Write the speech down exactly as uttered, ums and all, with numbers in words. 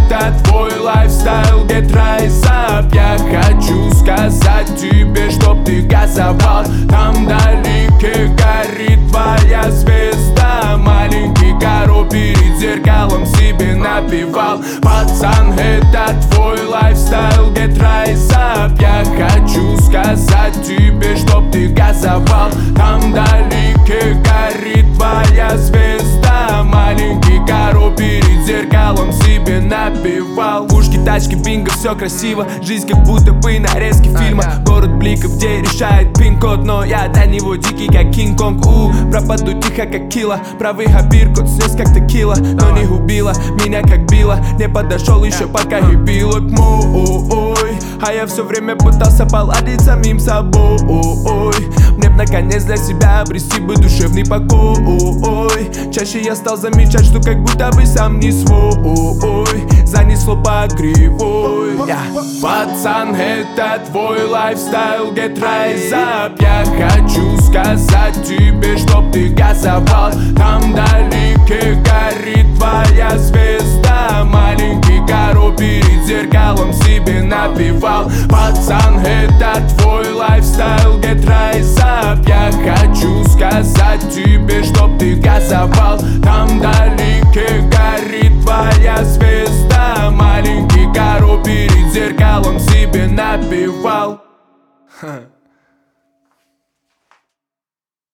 это твой лайфстайл, get rise up. Я хочу сказать тебе, чтоб ты газовал. Там вдалеке горит твоя звезда. Маленький Каро перед зеркалом себе напевал. Пацан, это твой лайфстайл, get rise up. Я хочу сказать тебе, чтоб ты газовал. Там вдалеке горит твоя звезда. Маленький Каро перед зеркалом себе напевал. Пушки, тачки, бинго, все красиво. Жизнь как будто бы нарезки фильма. Город бликов, где решает пин-код, но я до него дикий, как Кинг-Конг. У, пропаду тихо, как Кила. Правый хабир, кот снес, как текила. Но не убила меня, как била. Не подошел еще, пока и била к мой. А я все время пытался поладить самим собой. Мне б наконец для себя обрести бы душевный покой. Чаще я стал замечать, что как будто бы сам не свой. Занесло по кривой. yeah. Пацан, это твой лайфстайл, get rise up. Я хочу сказать тебе, чтоб ты газовал. Там вдалеке горит твоя звезда. Маленький Каро перед зеркалом себе напевал. Пацан, это твой лайфстайл, get rise up. Я хочу сказать тебе, чтоб ты газовал. Там вдалеке горит твоя звезда. Маленький Каро перед зеркалом себе напевал.